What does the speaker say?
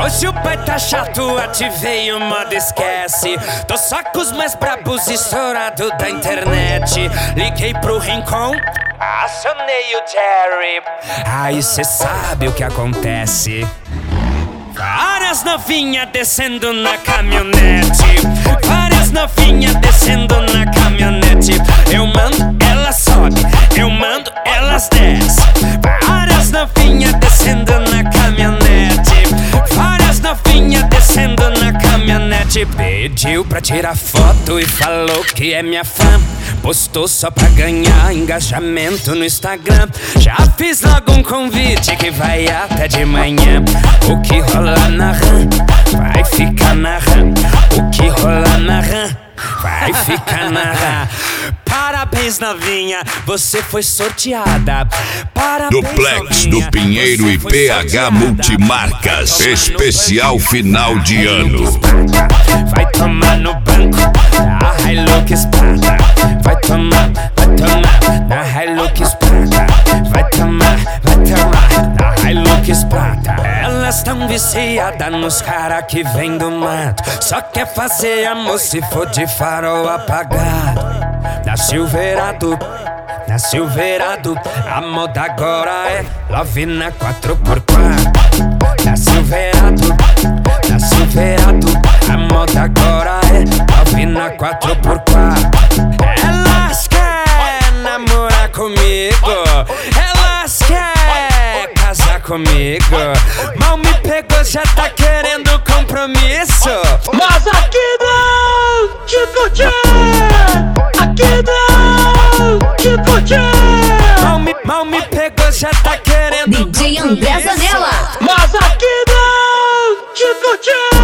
Hoje o pai tá chato, ativei o modo esquece. Tô só com os mais brabos estourado da internet. Liguei pro Rincon, acionei o Jerry. Aí cê sabe o que acontece. Várias novinhas descendo na caminhonete. Várias novinhas descendo na caminhonete. Eu mando, elas sobe. Eu mando, elas desce. Várias novinhas descendo na caminhonete. Várias novinhas descendo na caminhonete. Pediu pra tirar foto e falou que é minha fã. Postou só pra ganhar engajamento no Instagram. Já fiz logo um convite que vai até de manhã. O que rola na RAM vai ficar na RAM. O que rola na RAM vai ficar na RAM. Parabéns, novinha, você foi sorteada. Parabéns, Duplex novinha, do Pinheiro e PH Multimarcas. Especial final de ano. Vai tomar no banco da Hilux Prata. Vai tomar na Hilux Prata. Vai tomar na Hilux Prata. Elas tão viciadas nos cara que vem do mato. Só quer fazer amor se for de farol apagado. Na Silverado, na Silverado, a moda agora é Love na 4x4. Na Silverado, na Silverado, a moda agora é Love na 4x4. Elas querem namorar comigo, elas querem casar comigo. Mal me pegou, já tá querendo compromisso. Mas aqui não, Chico Tchê! Aqui não, Chico Tchê! Mal me pegou, já tá querendo DJ André Zanella. Mas aqui não, Chico Tchê!